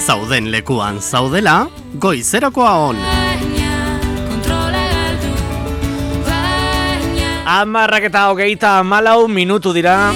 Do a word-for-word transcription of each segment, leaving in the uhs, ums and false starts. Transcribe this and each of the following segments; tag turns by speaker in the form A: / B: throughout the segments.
A: Zauden lekuan zaudela, goizerakoa on.
B: Amarrak eta hogeita malau minutu dira.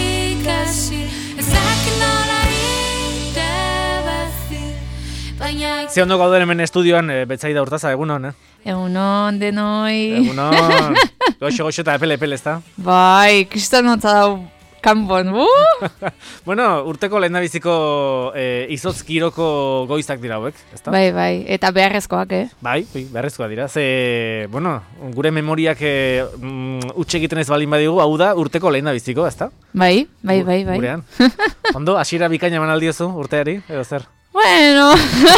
B: Ze ondo gauden hemen estudioan, e, Betsaida Urtaza, egunon, eh?
C: Egunon, denoi.
B: Egunon. Goxo, goxo eta epele, epele, ezta?
C: Bai, kristal notza dau kanpon, uh!
B: Bueno, urteko lehendabiziko e, izotzkiroko goizak dira hauek, ezta?
C: Bai, bai, eta beharrezkoak, eh?
B: Bai, bai, beharrezkoak dira. Ze, bueno, gure memoriak e, mm, utxe egiten ez baldin badigu, hau da urteko lehendabiziko, ezta?
C: Bai, bai, bai, bai.
B: Gurean. Ondo, hasiera bikaina eman aldiozu urteari, edo zer?
C: Bueno.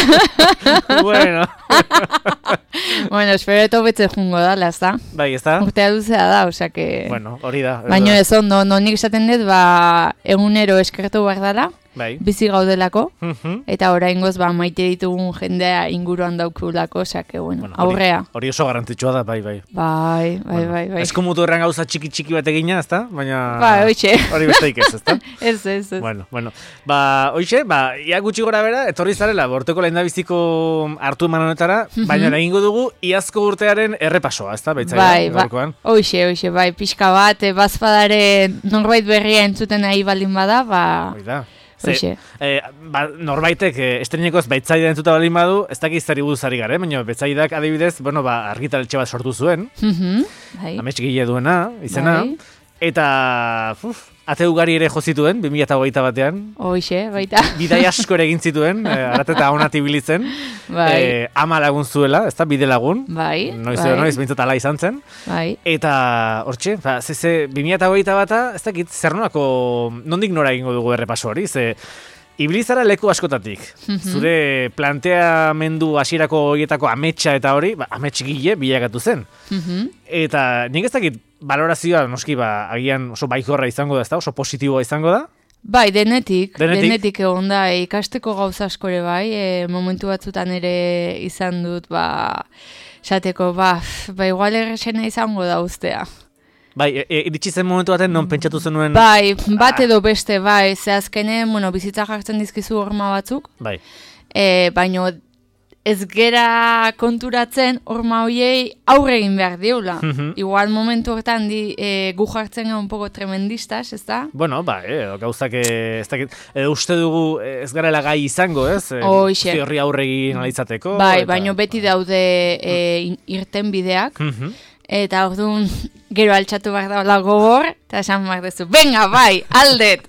B: bueno.
C: bueno, espero eto betze jungo da, ezta?
B: Bai, ezta?
C: Urtea duzea da, osea que...
B: Bueno, hori da.
C: Baina ez ondo, no, nik esaten dut, ba, egunero eskertu behar dela,
B: bai.
C: Bizi gaudelako,
B: uh-huh.
C: eta oraingoz ba, maite ditugun jendea inguruan daukulako, osea que, bueno, bueno aurrea.
B: Hori, hori oso garrantzitsua da, bai, bai.
C: Bai, bai,
B: bueno,
C: bai, bai.
B: Ez komutu erran gauza txiki-txiki bat egina, ezta? Baina...
C: Ba, hoxe.
B: Hori besteik ez, ezta?
C: ez, ez, ez.
B: Bueno, bueno. Ba, hoxe, ba, ia gutxi gora bera, etorri zarela, borteko lehendabiziko hartu eman honetara, baina egingo dugu iazko urtearen errepasoa, ezta?
C: Bai, ba, hoxe, hoxe, bai, pixka bat, e, bazpadaren norbait berria entzuten nahi baldin bada, ba...
B: Hoi da. Ze, eh, ba, norbaitek eh, estrenekoz Betsaida entzuta baldin badu, ez dakiz zari buruzari gara, baina Betsaidak adibidez, bueno, ba, argitaletxe bat sortu zuen,
C: mm-hmm.
B: ametsgile duena, izena,
C: bai.
B: Eta uf, ate ugari ere jo zituen, bi mila hogeita batean.
C: Hoxe, baita.
B: Bidai asko ere egin zituen, eh, arate eta onat ibilitzen.
C: Bai.
B: Eh, ama lagun zuela, ez da, bide lagun.
C: Bai.
B: Noiz
C: bai.
B: edo noiz, bintzat ala izan zen.
C: Bai.
B: Eta, hortxe, ba, ze, ze, bi mila hogeita bata, ez dakit, zer nolako, nondik nora egingo dugu errepaso hori, ze... Ibilizara leku askotatik. Mm-hmm. Zure planteamendu hasierako horietako ametsa eta hori, ba, ametsgile bilakatu zen.
C: Mm-hmm.
B: Eta nik ez dakit valorazioa noski ba, agian oso baikorra izango da, ez da? Oso positiboa izango da?
C: Bai, denetik, denetik, denetik egon da, e, ikasteko gauza askore bai, e, momentu batzutan ere izan dut, ba, esateko, ba, ba igual errexena izango da ustea.
B: Bai, e, iritsi zen momentu baten non pentsatu zenuen...
C: Bai, bat edo beste, bai, ze azkenen, bueno, bizitza jartzen dizkizu horma batzuk.
B: Bai.
C: E, baino ez gera konturatzen horma hoiei aurre egin behar diula. Mm-hmm. Igual momentu hortan di, e, gu jartzen gara un poco tremendistas, ez da?
B: Bueno, ba, e, gauzak ez dakit, e, uste dugu ez garela gai izango, ez?
C: Hoxe.
B: Horri aurre egin alizateko.
C: Bai, eta... baino beti daude e, irten bideak. Mm-hmm. Eta orduan gero altxatu behar daula gogor, eta esan behar duzu, venga, bai, aldet!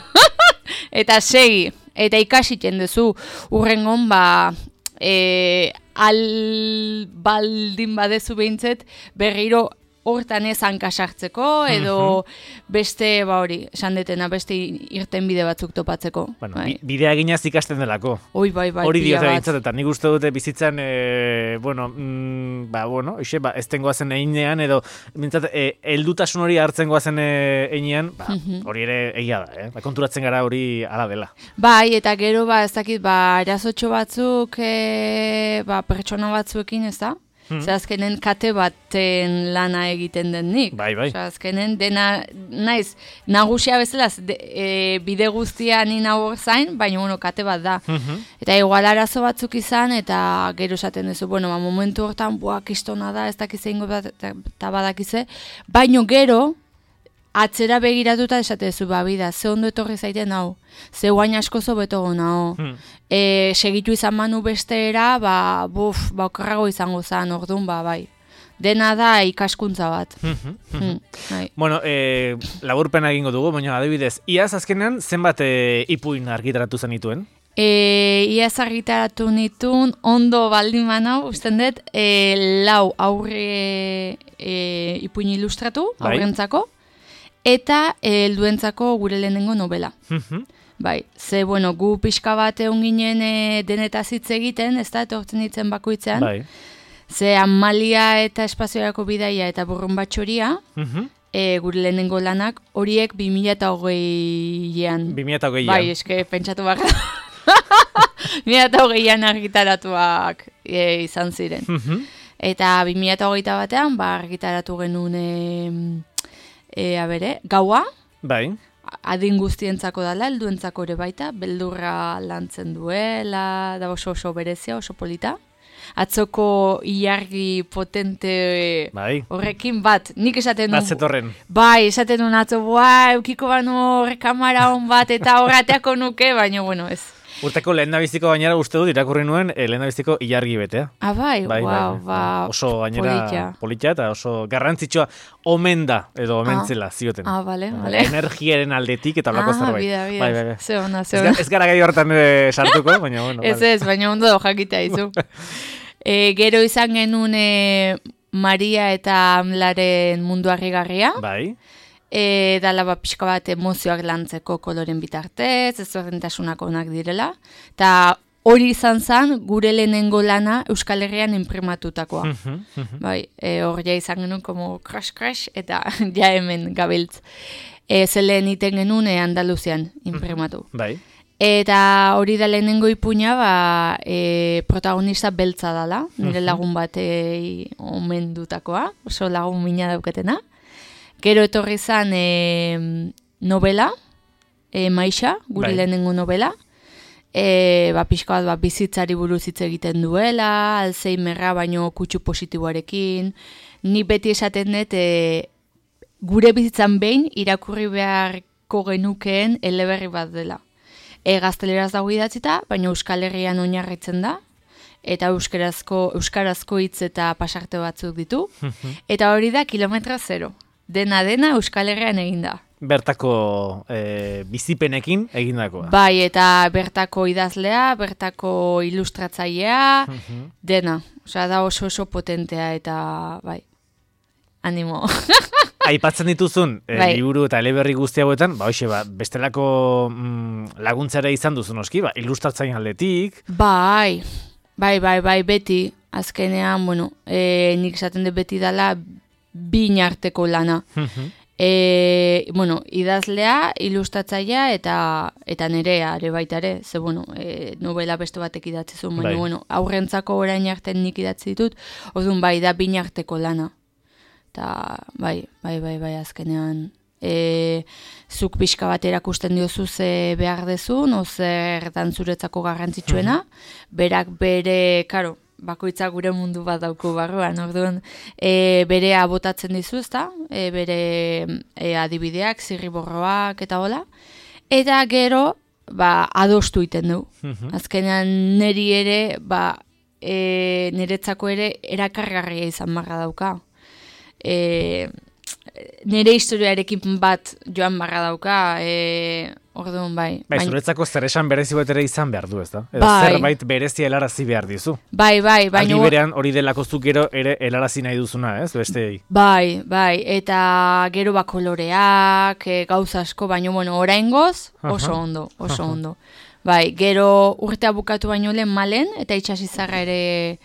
C: Eta segi, eta ikasiten duzu, urrengon, ba, e, al baldin badezu behintzet, berriro hortan ez hankasartzeko, edo beste, ba hori, esan detena, beste irten bide batzuk topatzeko.
B: Bueno, bai. Bidea eginaz ikasten delako.
C: Oi, bai, bai,
B: hori diote bintzat, eta nik uste dute bizitzan, e, bueno, mm, ba, bueno, oixe, ba, ez tengoazen einean, edo, bintzat, e, eldutasun hori hartzen goazen einean, ba, hori ere egia da, eh? Ba, konturatzen gara hori ala dela.
C: Bai, eta gero, ba, ez dakit, ba, erazotxo batzuk, e, ba, pertsona batzuekin, ez da? Hmm. Zer azkenen kate baten lana egiten den nik.
B: Bai, bai.
C: Zer azkenen dena, naiz, nagusia bezala, de, e, bide guztia ni nago zain, baina bueno, kate bat da. Mm-hmm. Eta igual arazo batzuk izan, eta gero esaten duzu, bueno, ba, momentu hortan, buah, kistona da, ez dakize ingo bat, eta badakize, baina gero, atzera begiratuta esate duzu, ba, bida, ze ondo etorri zaiten hau, ze guain asko zobeto gona, hmm. e, segitu izan manu besteera, ba, buf, ba, okarrago izango zan, orduan, ba, bai. Dena da ikaskuntza bat.
B: Mm-hmm, mm-hmm. Mm, bai. Bueno, e, laburpena egingo dugu, baina adibidez, iaz azkenean zenbat e, ipuin argitaratu zenituen?
C: E, iaz argitaratu nituen, ondo baldin manau, usten dut, e, lau aurre e, ipuin ilustratu, bai. Aurrentzako, eta helduentzako gure lehenengo novela. Mm-hmm. Bai, ze, bueno, gu pixka bat egon ginen e, denetaz hitz egiten, ez da, etortzen ditzen bakoitzean. Bai. Ze Amalia eta Espaziorako bidaia eta Burrun batxoria, mm-hmm. e, gure lehenengo lanak, horiek bi mila hogeian.
B: bi mila hogeian.
C: Bai, eske, pentsatu baka. bi mila hogeian argitaratuak e, izan ziren. Mm-hmm. Eta bi mila hogeita batean, ba, argitaratu genuen... E, E, abere, gaua,
B: bai.
C: adin guztientzako dala, helduentzako ere baita, beldurra lantzen duela, da oso oso berezia, oso polita. Atzoko ilargi potente
B: bai.
C: Horrekin bat, nik esaten du...
B: Bat zetorren.
C: Bai, esaten du atzo, boa, eukiko banu horre kamara hon bat, eta horreteako nuke, baina, bueno, ez.
B: Urteko lehen nabiztiko gainera uste dut, irakurri nuen, eh, lehen nabiztiko ilargi betea.
C: Ah, bai,
B: bai,
C: wow,
B: bai,
C: ba,
B: oso gainera
C: politia.
B: politia eta oso garrantzitsua omen da, edo omentzela zioten.
C: Ah, bale, bale.
B: Energiaren aldetik eta olako
C: ah,
B: zerbait.
C: bida, bida.
B: Bai, bai, bai.
C: Ze ona, ze
B: Ez,
C: ona.
B: ga- ez gara gai hortan eh, sartuko, baina bueno.
C: Ez
B: vale.
C: ez, baina ondo da jakitea izu. e, gero izan genuen e, Maria eta Amlaren mundu harrigarria.
B: Bai.
C: E, dala ba pixka bat emozioak lantzeko koloren bitartez, ezberdintasunak onak direla. Eta hori izan zen gure lehenengo lana Euskal Herrian inprimatutakoa. Bai, e, hor ja izan genuen como crash crash eta ja hemen gabiltz. E, Zeleen iten genuen e, Andaluzian inprimatu.
B: Bai.
C: Eta hori da lehenengo ipuina, ba, e, protagonista beltza dala, nire lagun batei omendutakoa, oso lagun mina dauketena. Gero etorri zan e, novela, e, Maixa, gure
B: Bai.
C: lehenengo novela, e, ba, pixka bat ba, bizitzari buruz hitz egiten duela, Alzheimerra baino kutsu positiboarekin, ni beti esaten dut, e, gure bizitzan behin irakurri beharko genukeen eleberri bat dela. E, gazteleraz dago idatzita, baina Euskal Herrian oinarritzen da, eta euskarazko, euskarazko hitz eta pasarte batzuk ditu, eta hori da kilometra zero. Dena dena Euskal Herrian eginda.
B: Bertako e, bizipenekin egindakoa.
C: Bai, eta bertako idazlea, bertako ilustratzailea, dena. Osea, da oso oso potentea eta, bai, animo.
B: Aipatzen dituzun e,
C: Bai.
B: liburu eta eleberri guzti hauetan, ba, hoxe, ba, bestelako mm, laguntzara izan duzu noski, ba, ilustratzaile aldetik.
C: Bai, bai, bai, bai, beti, azkenean, bueno, e, nik esaten dut beti dala bin arteko lana. E, bueno, idazlea, ilustratzailea eta eta nerea ere baita ere, ze bueno, e, novela beste batek idatzi zuen, baina
B: Bai.
C: bueno, aurrentzako orain arte nik idatzi ditut, orduan bai da bin arteko lana. Eta bai, bai, bai, bai, azkenean e, zuk pixka bat erakusten diozu ze behar dezun, o zer dan zuretzako garrantzitsuena, berak bere, karo, bakoitzak gure mundu bat dauku barruan, orduan, e, berea botatzen dizu, ezta? E, bere e, adibideak, zirriborroak eta hola. Eta gero, ba, adostu iten du. Azkenean neri ere, ba, e, niretzako ere erakargarria izan barra dauka. E, nire historiarekin bat joan barra dauka, e, orduan bai.
B: Bai,
C: Baina-
B: zuretzako zer esan berezi bat ere izan behar du, ez da? Edo
C: Bai.
B: zerbait berezi helarazi behar dizu.
C: Bai, bai, baina...
B: Aldi berean hori delako zuk gero ere helarazi nahi duzuna, ez? Besteei.
C: Bai, bai, eta gero ba koloreak, e, gauza asko, baina bueno, oraingoz oso
B: Aha.
C: ondo, oso ondo. Bai, gero urtea bukatu baino lehen Malen, eta itxasizarra ere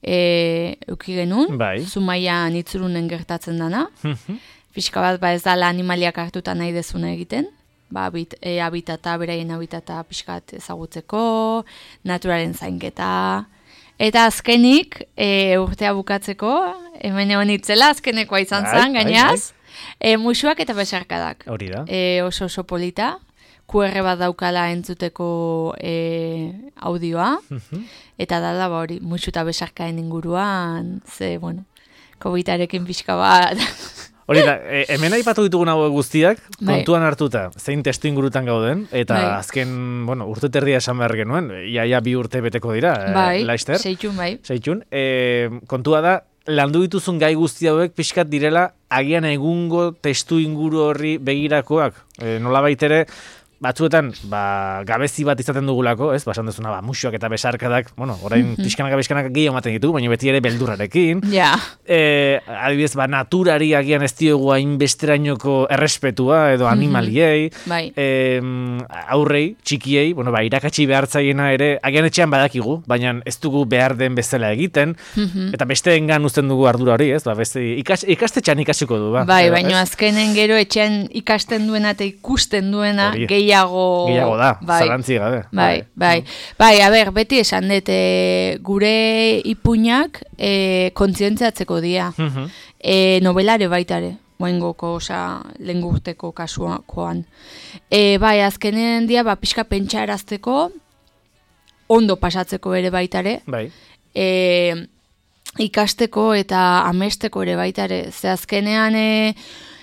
C: e, euki genuen,
B: Bai.
C: Zumaian itzurunen gertatzen dana. Fiska bat ba ez dala animaliak hartuta nahi dezuna egiten, ba, bit, e, habitata, beraien habitata pixkat ezagutzeko, naturaren zainketa. Eta azkenik, e, urtea bukatzeko, hemen egon itzela, azkenekoa izan
B: Bai,
C: zen,
B: bai,
C: gainaz, e, musuak eta besarkadak.
B: Hori da.
C: E, oso oso polita, Q R bat daukala entzuteko e, audioa, eta dala ba hori, musu eta besarkaen inguruan, ze, bueno, kobitarekin pixka bat...
B: Hori da, e, hemen aipatu ditugun hau guztiak,
C: Bai.
B: kontuan hartuta, zein testu ingurutan gauden, eta
C: Bai.
B: azken, bueno, urte terdia esan behar genuen, iaia bi urte beteko dira, e,
C: Bai,
B: Laister.
C: seitun bai.
B: Seitun, e, kontua da, landu dituzun gai guzti hauek pixkat direla agian egungo testu inguru horri begirakoak. E, nolabait ere, batzuetan, ba, gabezi bat izaten dugulako, ez? Basan dezuna, ba, musuak eta besarkadak, bueno, orain pixkanaka pixkanaka gehiago ematen ditugu, baina beti ere beldurrarekin.
C: Ja,
B: E, adibidez, ba, naturari agian ez diogu hainbesterainoko errespetua edo animaliei,
C: bai.
B: e, aurrei, txikiei, bueno, ba, irakatsi behartzaiena ere, agian etxean badakigu, baina ez dugu behar den bezala egiten, eta besteengan uzten dugu ardura hori, ez? Ba, beste, ikas, ikastetxean ikasiko du, ba.
C: Bai,
B: Edo,
C: baina
B: ez?
C: azkenen gero etxean ikasten duena eta ikusten duena
B: Hori.
C: gehiago...
B: Gehiago da,
C: bai.
B: zalantzi gabe.
C: Bai, bai. Bai, a ber, beti esan dut, e, gure ipuinak e, kontzientziatzeko dia.
B: Mhm.
C: E, novelare baitare. moengoko, osa, lengurteko kasuakoan. E, bai, azkenen dia, ba, pixka pentsarazteko, ondo pasatzeko ere baitare.
B: Bai.
C: E, ikasteko eta amesteko ere baitare. Ze azkenean, e,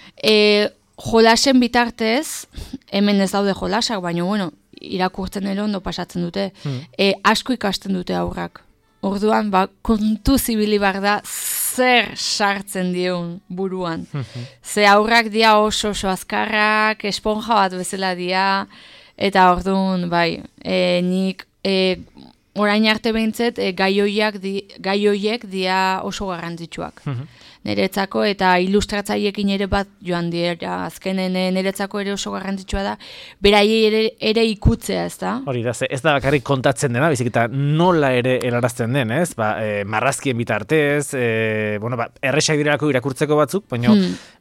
C: e, jolasen bitartez, hemen ez daude jolasak, baina, bueno, irakurtzen ere ondo pasatzen dute. Hmm. E, asko ikasten dute aurrak. Orduan, ba, kontu zibili bar da, zer sartzen dieun buruan. Ze aurrak dia oso oso azkarrak, esponja bat bezala dia, eta orduan, bai, e, nik e, orain arte behintzet, e, gaioiak di, gaioiek dia oso garrantzitsuak. Neretzako eta ilustratzaiekin ere bat joan dira, azkenen neretzako ere oso garrantzitsua da, beraiei ere, ere ikutzea, ez da?
B: Hori da, ez da bakarrik kontatzen dena, bizik eta nola ere helarazten den, ez? Ba, e, marrazkien bitartez, e, bueno, ba, erresak direlako irakurtzeko batzuk, baina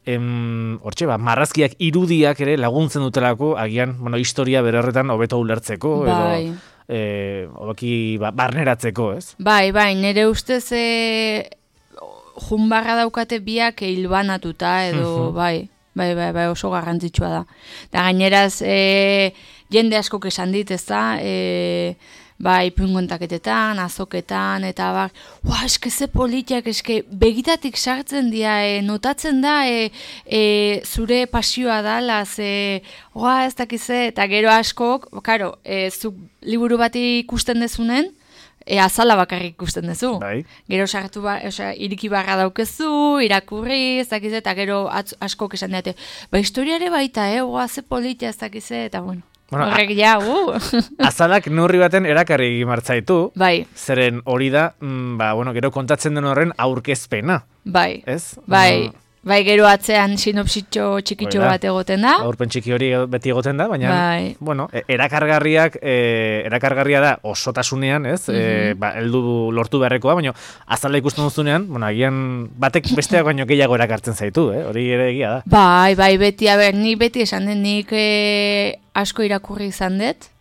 B: hmm. hortxe, ba, marrazkiak irudiak ere laguntzen dutelako, agian, bueno, historia bere horretan hobeto ulertzeko,
C: bai.
B: edo e, hoki, ba, barneratzeko, ez?
C: Bai, bai, nire ustez e, junbarra daukate biak hilbanatuta edo bai, bai, bai, bai, oso garrantzitsua da. Da gaineraz, e, jende askok esan dit, ez da, e, bai, pungontaketetan, azoketan, eta bar, ua, eske ze politiak, eske begitatik sartzen dira, e, notatzen da, e, e, zure pasioa dala, ze, ua, ez dakize, eta gero askok, karo, e, zuk liburu bat ikusten dezunen, E, azala bakarrik ikusten duzu.
B: Bai.
C: Gero sartu ba, oza, iriki barra daukezu, irakurri, ez dakize, eta gero atz, askok esan dute, ba, historiare baita, eh, oa, ze politia, ez dakize, eta bueno, bueno horrek ja, uh.
B: Azalak neurri baten erakarri martzaitu,
C: bai.
B: Zeren hori da, mm, ba, bueno, gero kontatzen den horren aurkezpena.
C: Bai,
B: ez?
C: bai. Mm. Bai, gero atzean sinopsitxo txikitxo bat egoten da.
B: Aurpen txiki hori beti egoten da, baina,
C: bai.
B: bueno, erakargarriak, e, erakargarria da osotasunean, ez? Mm-hmm. E, ba, heldu lortu beharrekoa, baina azala ikusten duzunean, bueno, agian batek besteak baino gehiago erakartzen zaitu, eh? Hori ere egia da.
C: Bai, bai, beti, a ber, nik beti esan den, nik e, asko irakurri izan dut,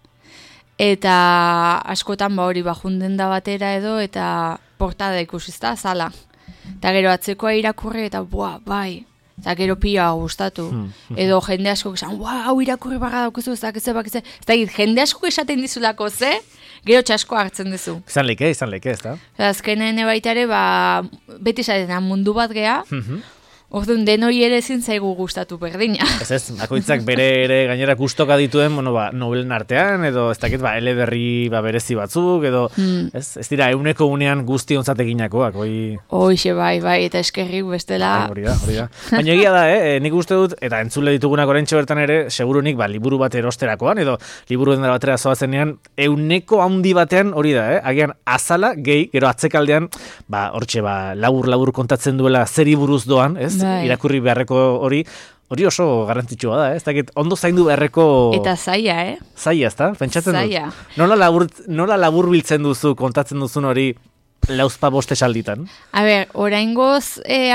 C: eta askotan ba hori bajunden da batera edo, eta portada ikusizta, zala. Eta gero atzekoa irakurri eta, buah, bai, eta gero pila gustatu. Hmm. Edo jende asko esan, buah, hau irakurri barra daukezu, ez dakize, bakize. Ez dakit, jende asko esaten dizulako, ze, gero txasko hartzen dizu.
B: Izan leke, izan leke, ez da?
C: Azkenen baitare, ba, beti esaten mundu bat geha, mm-hmm. Orduan, denoi ere ezin zaigu gustatu berdina. Ez
B: ez, bakoitzak bere ere gainera gustoka dituen, bueno, ba, novelen artean, edo ez dakit, ba, eleberri ba, berezi batzuk, edo hmm. ez, ez dira, euneko unean guzti ontzat eginakoak, oi...
C: Hoixe, bai, bai, eta eskerrik bestela...
B: Bai, hori da, hori da. Baina egia da, eh, nik uste dut, eta entzule ditugunak oraintxe bertan ere, segurunik, ba, liburu bat erosterakoan, edo liburu dendara batera zoazenean, euneko handi batean, hori da, eh, agian azala, gehi, gero atzekaldean, ba, hortxe, ba, labur-labur kontatzen duela zeri buruz doan, ez? Bai. Irakurri beharreko hori, hori oso garrantzitsua da, eh? Ez dakit, ondo zaindu beharreko...
C: Eta zaila, eh?
B: Zaila, ez da? Pentsatzen
C: zaila.
B: dut. Nola labur, nola labur biltzen duzu, kontatzen duzun hori lauzpa boste salditan?
C: A ber, oraingoz e,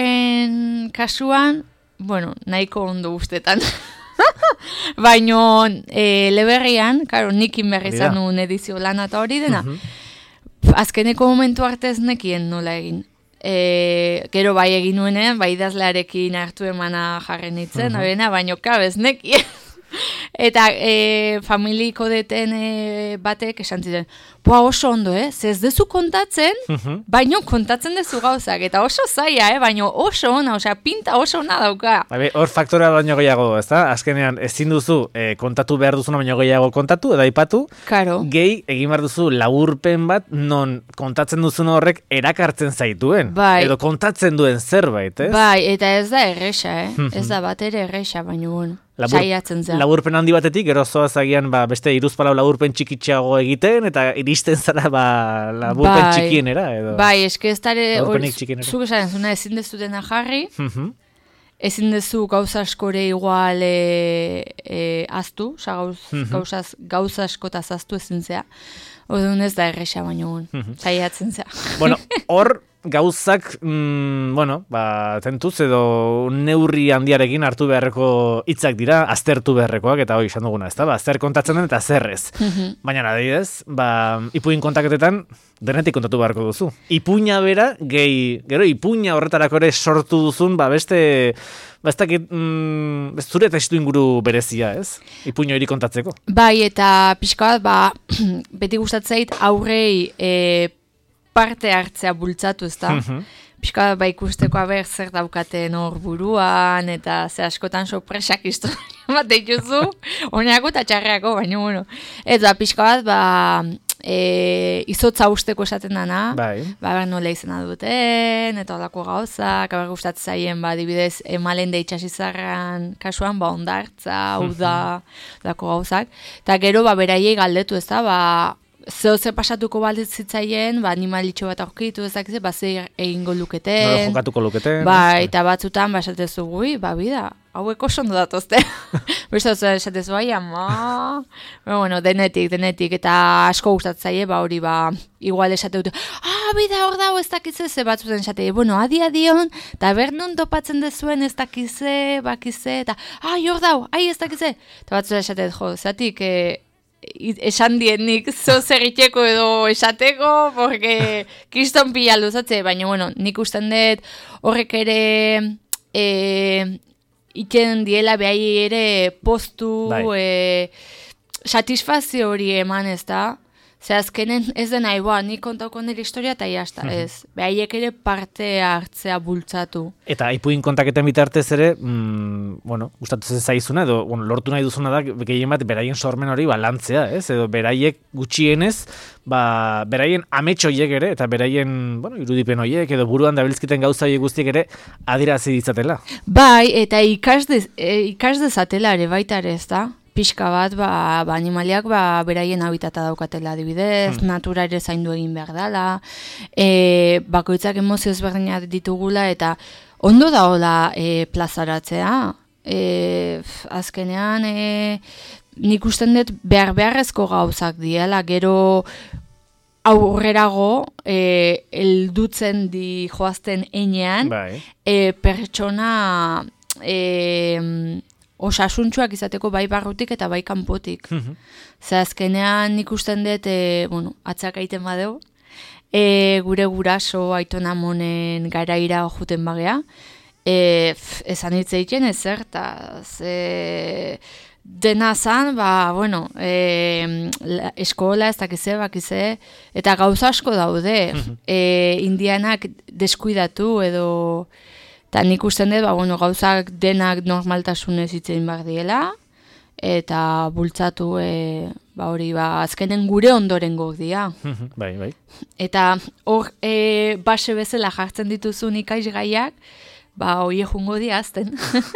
C: aurren kasuan, bueno, nahiko ondo ustetan. Baino, e, leberrian, karo, nikin berri izan nuen edizio lan eta hori dena, uh-huh. Azkeneko momentu artez nekien nola egin. E, gero bai egin nuenean, bai idazlearekin hartu emana jarren nitzen, uh-huh. Baino kabez neki. Eta e, familiko deten e, batek esan ziren, boa oso ondo, eh? Zez dezu kontatzen, uh-huh. Baino kontatzen dezu gauzak, eta oso zaila, eh? Baino oso ona, osea, pinta oso ona dauka.
B: Baina, hor faktora baino gehiago, ez da? Azkenean, ezin duzu e, kontatu behar duzuna baino gehiago kontatu, edo aipatu,
C: Karo.
B: Gehi, egin behar duzu laburpen bat, non kontatzen duzun horrek erakartzen zaituen.
C: Bai.
B: Edo kontatzen duen zerbait, ez?
C: Bai, eta ez da erresa, eh? Uh-huh. Ez da bat ere erresa, baino bueno.
B: Labur, laburpen handi batetik, gero zoaz agian ba, beste iruzpalau laburpen txikitxeago egiten, eta iristen zara ba, laburpen bai, txikienera. Edo.
C: Bai, eske ez dara, zuk esan zuna ezin dezu dena jarri, uh-huh. Ezin dezu gauza askore igual e, e, aztu, oza, gauz, uh-huh. gauzaz, gauza askotaz aztu ezin zea. Orduan ez da erresa baino, uh-huh. Zaiatzen zea.
B: Bueno, hor... gauzak, mm, bueno, ba, tentuz edo neurri handiarekin hartu beharreko hitzak dira, aztertu beharrekoak, eta hoi izan duguna, ezta? Ba, zer kontatzen den eta zer ez. Baina adibidez, ba, ipuin kontaketetan denetik kontatu beharko duzu. Ipuina bera, gehi, gero ipuina horretarako ere sortu duzun, ba, beste, ba, ez dakit, mm, zure testu inguru berezia, ez? Ipuina hori kontatzeko.
C: Bai, eta pixka bat, ba, beti gustatzeit aurrei e, parte hartzea bultzatu, ezta? Pixka bat, ba, ikusteko aber zer daukaten hor buruan, eta ze askotan sorpresak historia bat dituzu, oneako eta txarreako, baina, bueno. Eta pixka bat, ba, e, izotza usteko esaten dana,
B: bai.
C: Ba, nola izena duten, eta olako gauzak, aber gustatzen zaien, ba, dibidez, emalende itxasizarran kasuan, ba, ondartza, uda, olako gauzak. Eta gero, ba, beraiei galdetu, ez da, ba, zeo ze pasatuko baldit zitzaien, ba, animalitxo bat aurkitu, ez dakize, ba, ze egingo luketen.
B: Nola jokatuko luketen.
C: Ba, eta batzutan, ba, esatezu gui, ba, bida, hauek oso ondo datozte. Beste esatezu, bai, ama. Ba, bueno, denetik, denetik, eta asko gustatzaie, ba, hori, ba, igual esate dute, ah, bida, hor dago ez dakize, ze batzuten esate, bueno, adi adion, eta ber non topatzen dezuen ez dakize, bakize, eta, ai, hor dago, ai, ez dakize. Eta batzuten esate, jo, zatik, eh, esan dienik zo zerriteko edo esateko, porque kriston pila luzatze, baina, bueno, nik usten dut horrek ere e, iten diela behai ere postu, e, satisfazio hori eman, ez da? Ze azkenen ez dena, iboa, nik kontauko nire historia eta jazta, ez. Behaiek ere parte hartzea bultzatu.
B: Eta ipuin kontaketen bitartez ere, mm, bueno, gustatu zen zaizuna, edo bueno, lortu nahi duzuna da, gehien bat, beraien sormen hori balantzea, ez? Edo beraiek gutxienez, ba, beraien amets horiek ere, eta beraien, bueno, irudipen horiek, edo buruan dabiltzkiten gauza horiek guztiek ere, adirazi ditzatela.
C: Bai, eta ikas, dez, e, ikas dezatela ere baita ere, ez da? Pixka bat, ba, ba animaliak ba, beraien habitata daukatela adibidez, hmm. natura ere zaindu egin behar dela, e, bakoitzak emozio ezberdinak ditugula, eta ondo da hola e, plazaratzea. E, azkenean, e, nik usten dut behar beharrezko gauzak diela, gero aurrerago, e, eldutzen di joazten enean,
B: bai.
C: e, pertsona... E, osasuntxuak izateko bai barrutik eta bai kanpotik. Mm-hmm. Ze azkenean ikusten dut, e, bueno, atzak aiten badeu, e, gure guraso aitona monen garaira juten bagea, e, f, esan hitz egiten ez zer, eta ze dena zan, ba, bueno, e, eskola ez dakize, bakize, eta gauza asko daude, mm-hmm. e, indianak deskuidatu edo... Eta nik usten dut, ba, bueno, gauzak denak normaltasunez hitzein behar diela, eta bultzatu, e, ba, hori, ba, azkenen gure ondoren gok dira.
B: Bai, bai.
C: Eta hor, e, base bezala jartzen dituzun ikaisgaiak, ba, hori jungo diazten.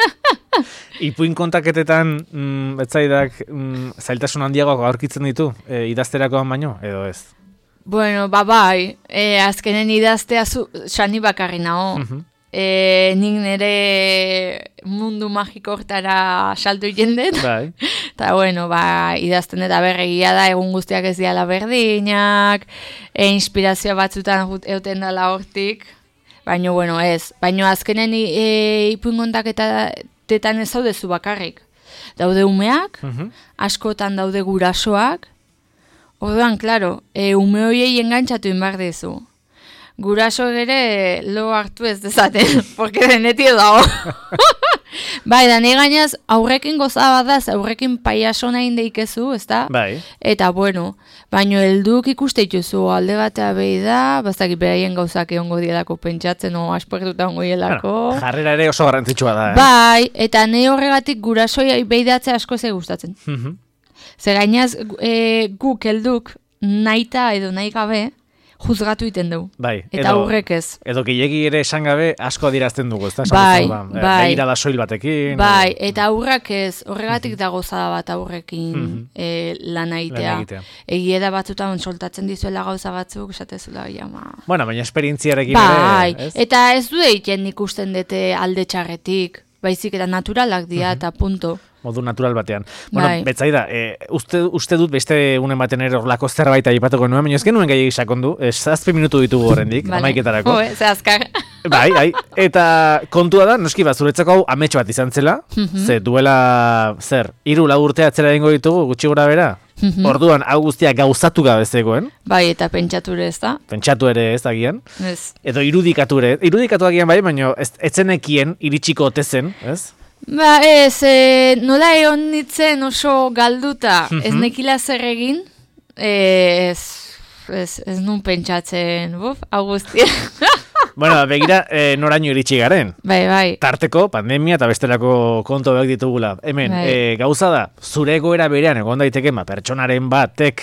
B: Ipuin kontaketetan, mm, betzaidak, mm, zailtasun handiagoak aurkitzen ditu, e, idazterakoan baino, edo ez?
C: Bueno, ba, bai, e, azkenen idaztea zu, sani bakarri nago. Uh-huh. E, nik nire mundu magiko hortara saltu jendet.
B: Bai.
C: Eta, bueno, ba, idazten eta berregia da, egun guztiak ez diala berdinak, e, inspirazioa batzutan euten dela hortik, baina, bueno, ez. Baina azkenen e, ipuin kontaketetan ez daudezu bakarrik. Daude umeak, uh-huh. askotan daude gurasoak, orduan, klaro, e, ume horiei engantxatu inbar dezu. Guraso ere lo hartu ez dezaten, porque denetio dago. Bai, da nahi gainaz, aurrekin gozaba da, aurrekin paiaso nahi deikezu, ez da?
B: Bai.
C: Eta, bueno, baino helduk ikuste ituzu alde batea behi da, bastak beraien gauzak egongo dielako pentsatzen, o aspertuta ongo dielako.
B: Bueno, jarrera ere oso garrantzitsua da, eh?
C: Bai, eta nahi horregatik gurasoi behidatzea asko ze gustatzen.
B: Mm-hmm.
C: Zer gainaz, e, guk helduk naita edo nahi gabe, juzgatu iten dugu.
B: Bai,
C: eta aurrek ez.
B: Edo gehiegi ere esan gabe asko adirazten dugu, ez da?
C: Bai,
B: ba,
C: bai.
B: Begirada soil batekin.
C: Bai,
B: edo...
C: eta aurrak ez, horregatik da gozada bat aurrekin mm-hmm. e, lan aitea. Egie da batzutan soltatzen dizuela gauza batzuk, esatezula, jama.
B: Bueno, baina esperientziarekin
C: bai,
B: ere, ez?
C: Eta ez du egiten ikusten dute alde txarretik, baizik eta naturalak dira, mm-hmm. eta punto.
B: modu natural batean. Bueno,
C: Bai.
B: betzaida, e, uste, uste dut beste unen baten ere horlako zerbait aipatuko nuen, baina ez genuen gehiagik sakondu, ez zazpi minutu ditugu horrendik,
C: Vale.
B: amaiketarako.
C: Jo, eh, ze azkar.
B: Bai, bai, eta kontua da, noski bat, zuretzako hau ametxo bat izan zela, ze duela, zer, hiru lau urte atzera egingo ditugu, gutxi gora bera, orduan hau guztia gauzatu gabe zegoen,
C: Bai, eta pentsature ez da.
B: pentsatu ere ez agian,
C: Ez.
B: edo irudikatu ere, irudikatu agian bai, baina ez, etzenekien iritsiko ote zen, ez?
C: Ba, ez, e, nola egon nitzen oso galduta, ez nekila zer egin, e, ez, ez, ez nun pentsatzen, buf, hau guztia.
B: Bueno, begira, e, noraino iritsi garen.
C: Bai, bai.
B: Tarteko, pandemia eta bestelako kontu behar ditugula. Hemen,
C: Bai.
B: e, gauza da, zure egoera berean egon daiteke, ba, pertsonaren batek,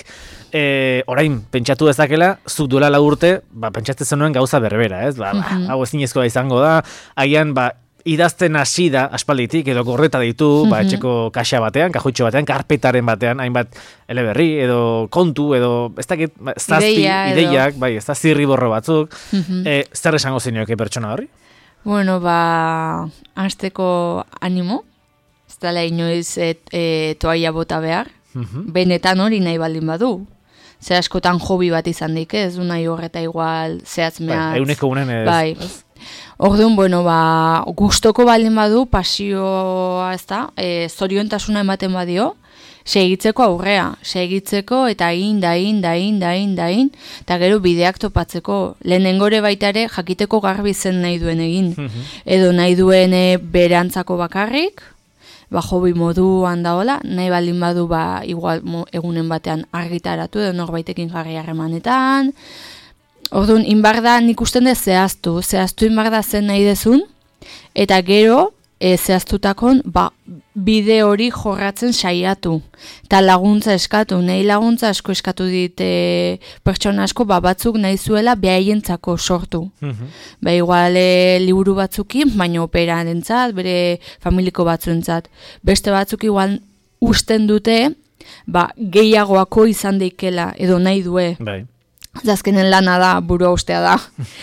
B: e, orain, pentsatu dezakela, zuk duela lau urte, ba, pentsatzen zenuen gauza berbera, ez? Ba, ba, hau ezinezkoa izango da, agian, ba, idazten hasi da aspalditik edo gorreta ditu, ba, etxeko kaxa batean, kajoitxo batean, karpetaren batean, hainbat eleberri edo kontu edo ez dakit, ba, zazpi,
C: Ideia edo-
B: ideiak, bai, ez da zirriborro batzuk. e, zer esango zenioke pertsona horri?
C: Bueno, ba, hasteko animo, ez dela inoiz et, e, toaia bota behar, benetan hori nahi baldin badu. Ze askotan hobi bat izan dik, ez du nahi horreta igual zehatz mehatz.
B: Bai, euneko unen ez.
C: Bai. Orduan, bueno, ba, gustoko baldin badu, pasioa, ez da, e, zoriontasuna ematen badio, segitzeko aurrea, segitzeko eta in, da, in, da, in, da, in, da, in, eta gero bideak topatzeko. Lehenengore baita ere, jakiteko garbi zen nahi duen egin. Edo nahi duen e, berantzako bakarrik, ba, hobi moduan daola, nahi baldin badu, ba, igual mo, egunen batean argitaratu, edo norbaitekin jarri harremanetan. Orduan, inbar da, nik usten dut zehaztu, zehaztu inbar da zen nahi dezun, eta gero, e, zehaztutakon, ba, bide hori jorratzen saiatu, eta laguntza eskatu, nahi laguntza asko eskatu dit e, pertsona asko, ba, batzuk nahi zuela behaientzako sortu. Ba, igual e, liburu batzukin, baina operarentzat, bere familiko batzuentzat. Beste batzuk igual usten dute, ba, gehiagoako izan deikela, edo nahi due.
B: Bai.
C: Azkenen lana da, burua ustea da.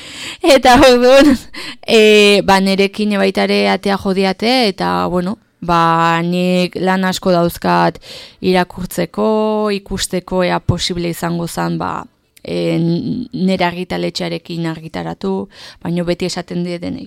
C: Eta orduan, e, ba, nerekin baitare atea jodiate, eta, bueno, ba, nik lan asko dauzkat irakurtzeko, ikusteko, ea posible izango zen, ba, e, nire argitaletxearekin argitaratu, baino beti esaten dietenei.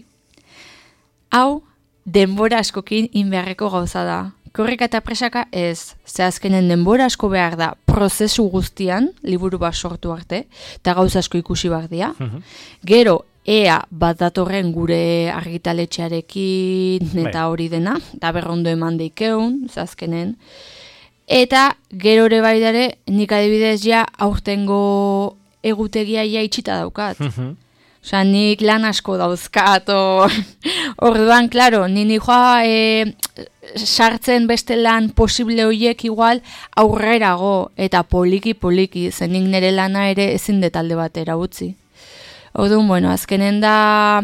C: Hau, denbora askokin inbeharreko gauza da. Korrika eta presaka ez, ze azkenen denbora asko behar da prozesu guztian, liburu bat sortu arte, eta gauza asko ikusi behar dira. Gero, ea bat datorren gure argitaletxearekin eta hori dena, eta berrondo eman deikeun, ze azkenen. Eta gero ere baidare, nik adibidez ja aurtengo egutegia ja itxita daukat. Osa, nik lan asko dauzkat, orduan, klaro, nini joa e, sartzen beste lan posible hoiek igual aurrerago eta poliki-poliki, zen nik nire lana ere ezin detalde batera utzi. Orduan, bueno, azkenen da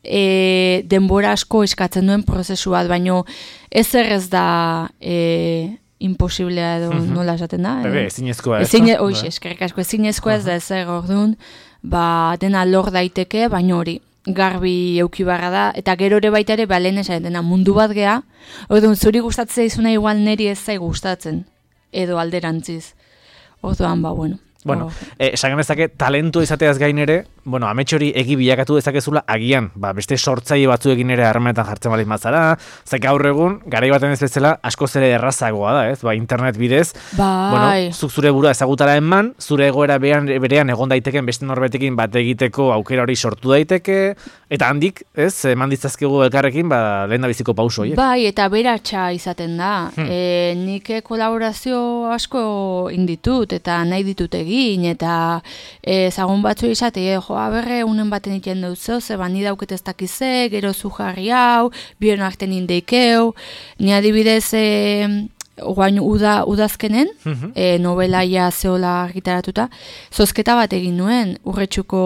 C: e, denbora asko eskatzen duen prozesu bat, baino ez errez da e, imposiblea edo nola esaten da.
B: Bebe, ezinezkoa ez.
C: Ezine, oix, eskerrik asko, ezinezkoa ez da ezer, orduan, ba, dena lor daiteke, baina hori, garbi euki barra da, eta gero ere baita ere, ba, lehen esan dena mundu bat gea, orduan, zuri gustatzen zaizuna igual neri ez zai gustatzen, edo alderantziz. Orduan, ba, bueno.
B: Bueno, eh, esan genezake, talentu izateaz gain ere, bueno, amets hori egi bilakatu dezakezula agian, ba, beste sortzaile batzuekin ere harremanetan jartzen baliz mazara, zek gaur egun, garai baten ez bezala, asko zere errazagoa da, ez? Ba, internet bidez,
C: bai.
B: Bueno, zuk zure burua ezagutara eman, zure egoera berean, berean egon daiteken beste norbetekin bat egiteko aukera hori sortu daiteke, eta handik, ez, eman ditzazkegu elkarrekin, ba, lehen da biziko pauso horiek.
C: Bai, eta beratxa izaten da. Hmm. E, nik kolaborazio asko inditut, eta nahi ditut egin, eta e, zagun batzu izate, e, jo, aberre, unen baten iten dut zeu, ze ba, ni dauket ez dakize, gero zu jarri hau, bion arten indeikeu, ni adibidez, e, guain uda, udazkenen, uh-huh. e, novelaia zeola argitaratuta, zozketa bat egin nuen, urretxuko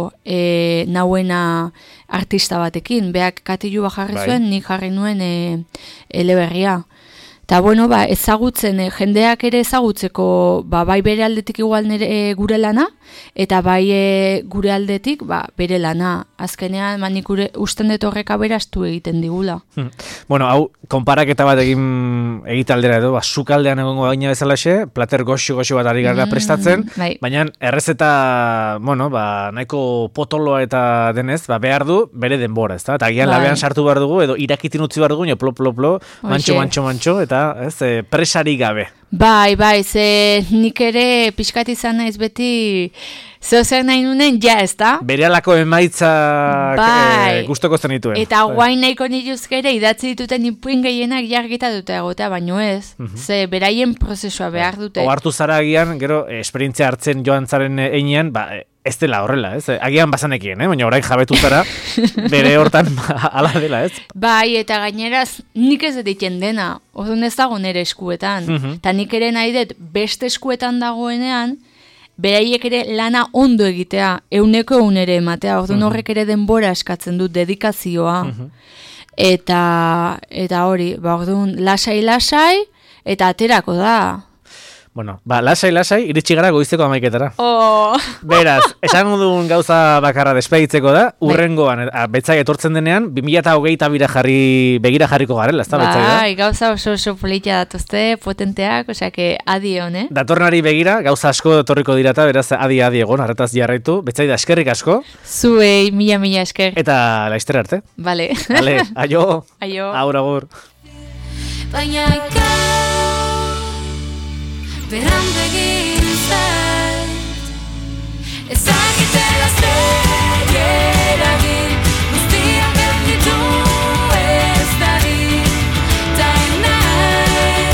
C: e, nauena artista batekin, beak katilu bat jarri zuen, nik jarri nuen e, eleberria. Eta, bueno, ba, ezagutzen, eh, jendeak ere ezagutzeko, ba, bai bere aldetik igual nere, e, gure lana, eta bai e, gure aldetik, ba, bere lana. Azkenean, ba, nik usten dut horrek aberastu egiten digula.
B: Hmm. Bueno, hau, konparaketa bat egin egitaldera edo, ba, sukaldean egongo gaina bezalaxe, plater goxo-goxo bat ari gara prestatzen,
C: mm, bai.
B: baina errezeta, bueno, ba, nahiko potoloa eta denez, ba, behar du bere denbora, ezta? Eta agian
C: bai.
B: labean sartu behar dugu, edo irakitin utzi behar dugu, jo, plo, plo, plo, mantxo, mantxo, mantxo, eta ez, e, presari gabe.
C: Bai, bai, ze nik ere pixkat izan naiz beti zeo zer nahi nunen, ja, ez da?
B: Bere alako emaitzak
C: bai.
B: e, gustoko zenituen.
C: Eta guain nahiko nituzkere idatzi dituten ipuin gehienak jargita dute egotea, baino ez. Mm -hmm. Ze beraien prozesua behar dute.
B: Ohartu zara agian, gero, esperientzia hartzen joan zaren einean, ba, ez dela horrela, ez? Agian basanekien, eh? Baina orain jabetu zara, bere hortan ala dela, ez?
C: Bai, eta gaineraz nik ez diten dena, orduan ez dago nire eskuetan. Eta nik ere nahi dut beste eskuetan dagoenean, beraiek ere lana ondo egitea, euneko eunere ematea, orduan horrek ere denbora eskatzen dut, dedikazioa. Eta, eta hori, ba, orduan lasai-lasai, eta aterako da.
B: Bueno, ba, lasai-lasai, iritsi gara goizeko amaiketara.
C: Oh.
B: Beraz, esan duen gauza bakarra despeditzeko da, urrengoan, betzai etortzen denean, bi mila hogeita bira jarri, begira jarriko garela, ez da, betzai da?
C: Bai, gauza oso oso politia datuzte, potenteak, osea, que adion, eh?
B: Datornari begira, gauza asko etorriko dirata, beraz, adi-adi egon, arretaz jarraitu, betzai da, eskerrik asko.
C: Zuei, mila-mila esker.
B: Eta laizter arte.
C: Vale.
B: Vale, aio.
C: Aio.
B: Agur, agur.
D: Baina ikau, berandegi